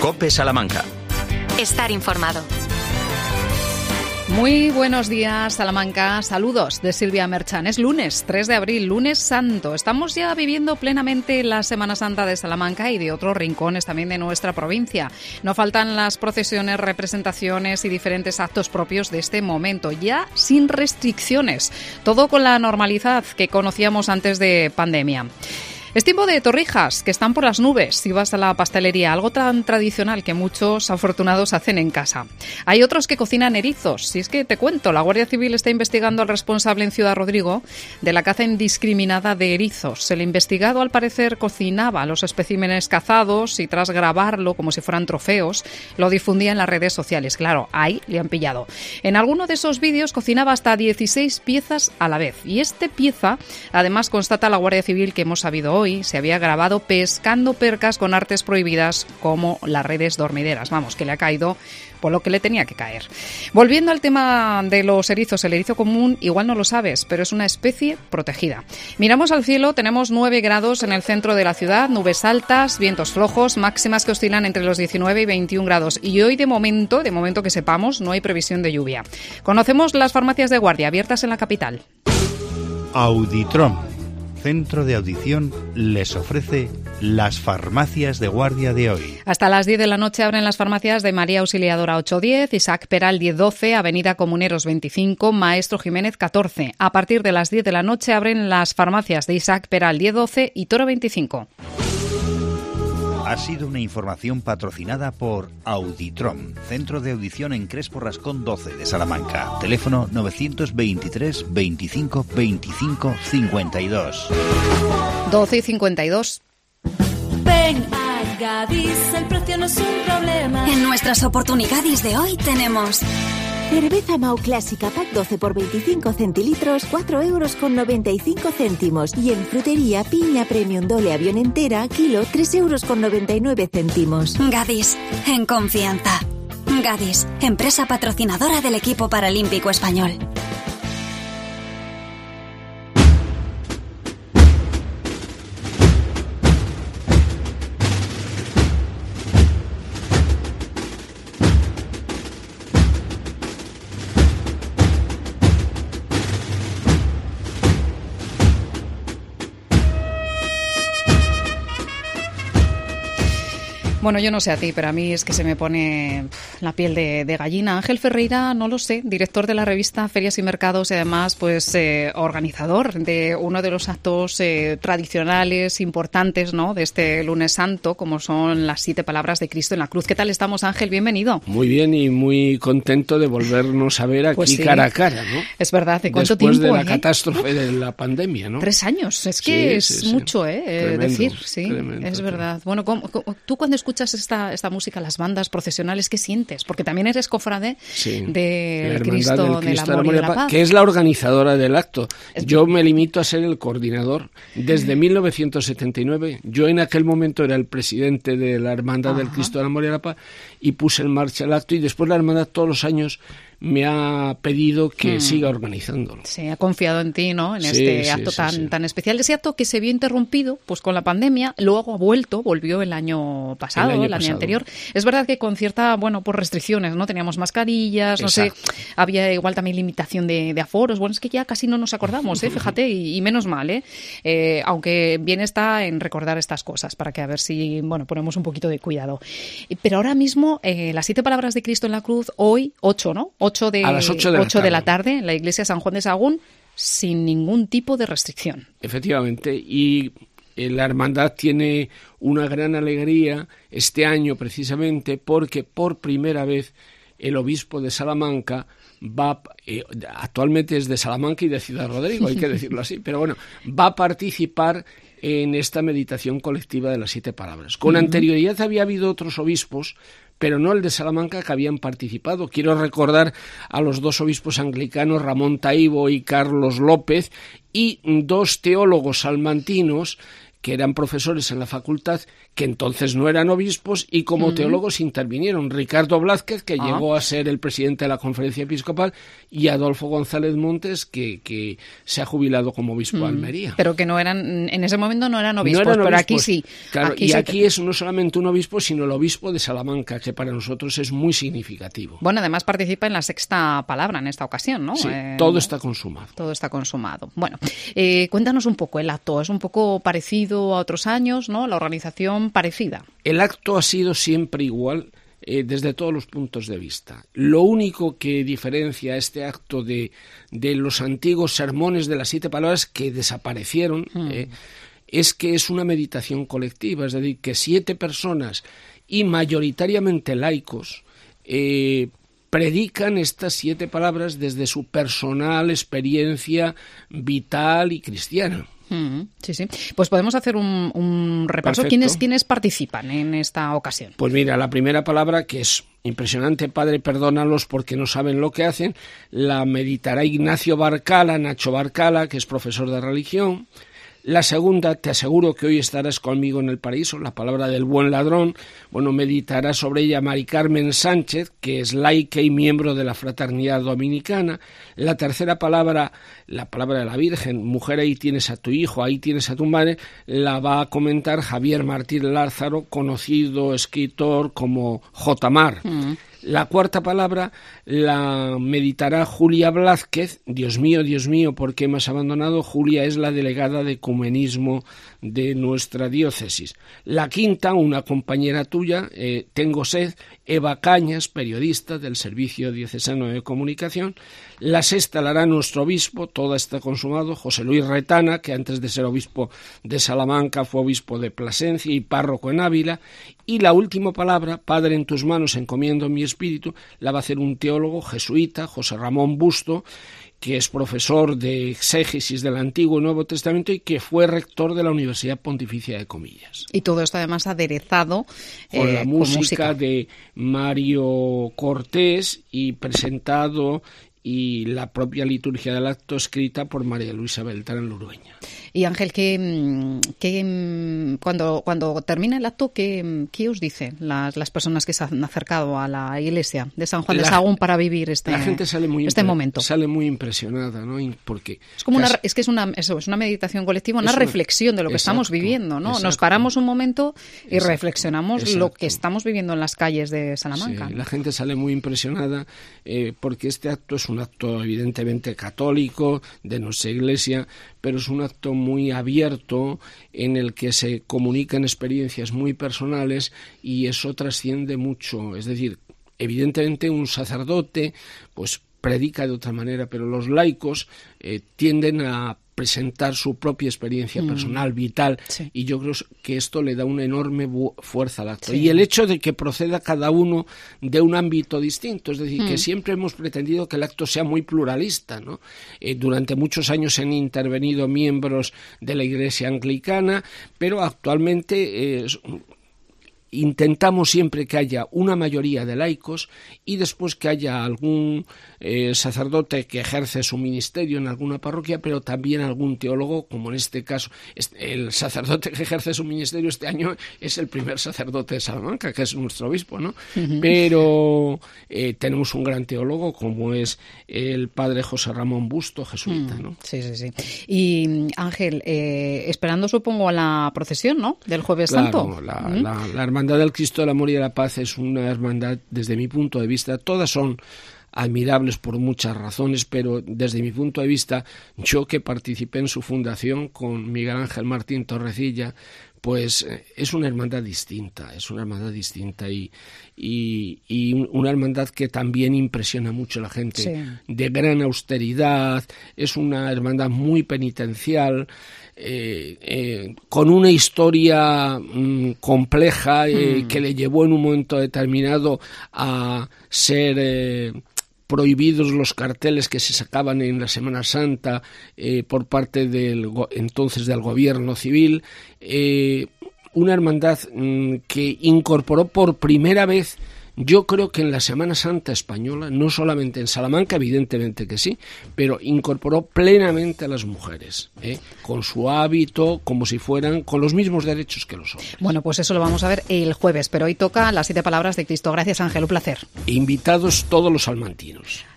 COPE Salamanca. Estar informado. Muy buenos días, Salamanca. Saludos de Silvia Merchan. Es lunes 3 de abril, lunes santo. Estamos ya viviendo plenamente la Semana Santa de Salamanca y de otros rincones también de nuestra provincia. No faltan las procesiones, representaciones y diferentes actos propios de este momento, ya sin restricciones. Todo con la normalidad que conocíamos antes de pandemia. Es tiempo de torrijas, que están por las nubes si vas a la pastelería, algo tan tradicional que muchos afortunados hacen en casa. Hay otros que cocinan erizos. Si es que te cuento, la Guardia Civil está investigando al responsable en Ciudad Rodrigo de la caza indiscriminada de erizos. El investigado, al parecer, cocinaba los especímenes cazados y tras grabarlo como si fueran trofeos, lo difundía en las redes sociales. Claro, ahí le han pillado. En alguno de esos vídeos cocinaba hasta 16 piezas a la vez. Y esta pieza, además, constata la Guardia Civil que hemos sabido hoy, se había grabado pescando percas con artes prohibidas como las redes dormideras. Vamos, que le ha caído por lo que le tenía que caer. Volviendo al tema de los erizos, el erizo común igual no lo sabes, pero es una especie protegida. Miramos al cielo, tenemos 9 grados en el centro de la ciudad, nubes altas, vientos flojos, máximas que oscilan entre los 19 y 21 grados. Y hoy de momento que sepamos, no hay previsión de lluvia. Conocemos las farmacias de guardia abiertas en la capital. Auditrom, Centro de Audición, les ofrece las farmacias de guardia de hoy. Hasta las 10 de la noche abren las farmacias de María Auxiliadora 810, Isaac Peral 1012, Avenida Comuneros 25, Maestro Jiménez 14. A partir de las 10 de la noche abren las farmacias de Isaac Peral 1012 y Toro 25. Ha sido una información patrocinada por Auditrom, Centro de Audición en Crespo Rascón 12 de Salamanca. Teléfono 923 25 25 52. 12 y 52. Ven a Gadis, el precio no es un problema. En nuestras oportunidades de hoy tenemos cerveza Mau Clásica Pack 12 por 25 centilitros, 4,95 €. Y en frutería, piña Premium Dole Avión entera, kilo, 3,99 €. Gadis, en confianza. Gadis, empresa patrocinadora del equipo paralímpico español. Bueno, yo no sé a ti, pero a mí es que se me pone la piel de gallina. Ángel Ferreira, no lo sé, director de la revista Ferias y Mercados y además pues organizador de uno de los actos tradicionales importantes, ¿no?, de este lunes santo, como son las 7 palabras de Cristo en la cruz. ¿Qué tal estamos, Ángel? Bienvenido. Muy bien y muy contento de volvernos a ver aquí pues sí, cara a cara, ¿no? Es verdad, ¿de cuánto Después tiempo? de la catástrofe de la pandemia, ¿no? 3 años, es que sí, es sí. mucho, Tremendo, decir, sí, tremendo, es verdad. Bueno, tú cuando escuchas esta música, las bandas procesionales, ¿qué sientes? Porque también eres cofrade del Cristo del Amor y de la Paz, que es la organizadora del acto. Yo me limito a ser el coordinador. Desde 1979, yo en aquel momento era el presidente de la Hermandad del Cristo del Amor y de la Paz y puse en marcha el acto y después la Hermandad todos los años me ha pedido que siga organizándolo. Sí, ha confiado en ti, ¿no?, en este acto tan especial. Ese acto que se vio interrumpido pues con la pandemia, luego volvió el año pasado, el año anterior. Es verdad que con cierta, pues restricciones, ¿no? Teníamos mascarillas, no sé, había igual también limitación de aforos. Bueno, es que ya casi no nos acordamos, fíjate, y menos mal, aunque bien está en recordar estas cosas para que a ver si, ponemos un poquito de cuidado. Pero ahora mismo, las 7 palabras de Cristo en la cruz, hoy, 8, ¿no? A las 8 de la tarde en la iglesia San Juan de Sagún, sin ningún tipo de restricción. Efectivamente, y la hermandad tiene una gran alegría este año precisamente porque por primera vez el obispo de Salamanca actualmente es de Salamanca y de Ciudad Rodrigo, hay que decirlo así, pero bueno, va a participar en esta meditación colectiva de las 7 palabras. Con anterioridad había habido otros obispos, pero no el de Salamanca, que habían participado. Quiero recordar a los 2 obispos anglicanos, Ramón Taibo y Carlos López, y 2 teólogos salmantinos que eran profesores en la facultad, que entonces no eran obispos, y como teólogos intervinieron. Ricardo Blázquez, que llegó a ser el presidente de la Conferencia Episcopal, y Adolfo González Montes, que se ha jubilado como obispo de Almería. Pero que no eran, en ese momento no eran obispos, pero aquí sí. Claro, aquí es no solamente un obispo, sino el obispo de Salamanca, que para nosotros es muy significativo. Bueno, además participa en la 6ª palabra en esta ocasión, ¿no? Sí, todo está consumado. Todo está consumado. Bueno, cuéntanos un poco el acto. Es un poco parecido a otros años, ¿no? La organización parecida. El acto ha sido siempre igual desde todos los puntos de vista. Lo único que diferencia este acto de los antiguos sermones de las 7 palabras que desaparecieron es que es una meditación colectiva, es decir, que 7 personas y mayoritariamente laicos predican estas 7 palabras desde su personal experiencia vital y cristiana. Sí. Pues podemos hacer un repaso. ¿Quiénes participan en esta ocasión? Pues mira, la primera palabra, que es impresionante, Padre, perdónalos porque no saben lo que hacen, la meditará Ignacio Barcala, Nacho Barcala, que es profesor de religión. La segunda, te aseguro que hoy estarás conmigo en el paraíso, la palabra del buen ladrón. Bueno, meditará sobre ella Mari Carmen Sánchez, que es laica y miembro de la Fraternidad Dominicana. La tercera palabra, la palabra de la Virgen, mujer, ahí tienes a tu hijo, ahí tienes a tu madre, la va a comentar Javier Martín Lázaro, conocido escritor como J. Mar. La cuarta palabra la meditará Julia Blázquez. Dios mío, ¿por qué me has abandonado? Julia es la delegada de ecumenismo de nuestra diócesis. La quinta, una compañera tuya, Tengo sed, Eva Cañas, periodista del Servicio Diocesano de Comunicación. La sexta la hará nuestro obispo, todo está consumado, José Luis Retana, que antes de ser obispo de Salamanca fue obispo de Plasencia y párroco en Ávila. Y la última palabra, Padre, en tus manos encomiendo mi espíritu, la va a hacer un teólogo jesuita, José Ramón Busto, que es profesor de exégesis del Antiguo y Nuevo Testamento y que fue rector de la Universidad Pontificia de Comillas. Y todo esto además aderezado con la música de Mario Cortés y presentado, y la propia liturgia del acto escrita por María Luisa Beltrán Lurueña. Y Ángel, cuando termina el acto, ¿qué os dicen las personas que se han acercado a la iglesia de San Juan de Sahagún para vivir la gente sale momento? Sale muy impresionada, ¿no? Porque es como es una meditación colectiva, una reflexión de lo que estamos viviendo, ¿no? Nos paramos un momento y reflexionamos lo que estamos viviendo en las calles de Salamanca. Sí, la gente sale muy impresionada porque este acto es un acto evidentemente católico de nuestra iglesia, pero es un acto muy abierto en el que se comunican experiencias muy personales y eso trasciende mucho. Es decir, evidentemente un sacerdote pues predica de otra manera, pero los laicos tienden a presentar su propia experiencia personal, vital, y yo creo que esto le da una enorme fuerza al acto. Y el hecho de que proceda cada uno de un ámbito distinto, es decir, que siempre hemos pretendido que el acto sea muy pluralista, ¿no? Durante muchos años han intervenido miembros de la Iglesia anglicana, pero actualmente intentamos siempre que haya una mayoría de laicos y después que haya algún sacerdote que ejerce su ministerio en alguna parroquia, pero también algún teólogo, como en este caso. El sacerdote que ejerce su ministerio este año es el primer sacerdote de Salamanca, que es nuestro obispo, ¿no? Pero tenemos un gran teólogo como es el padre José Ramón Busto, jesuita, ¿no? Sí. Y Ángel, esperando supongo a la procesión, ¿no? Del Jueves Santo. La Hermandad del Cristo del Amor y de la Paz es una hermandad, desde mi punto de vista, todas son admirables por muchas razones, pero desde mi punto de vista, yo que participé en su fundación con Miguel Ángel Martín Torrecilla, pues es una hermandad distinta y una hermandad que también impresiona mucho a la gente, de gran austeridad, es una hermandad muy penitencial, con una historia compleja que le llevó en un momento determinado a ser prohibidos los carteles que se sacaban en la Semana Santa por parte del gobierno civil, una hermandad que incorporó por primera vez Yo creo que en la Semana Santa española, no solamente en Salamanca, evidentemente que sí, pero incorporó plenamente a las mujeres, con su hábito, como si fueran con los mismos derechos que los hombres. Bueno, pues eso lo vamos a ver el jueves, pero hoy toca las 7 palabras de Cristo. Gracias, Ángel, un placer. Invitados todos los salmantinos.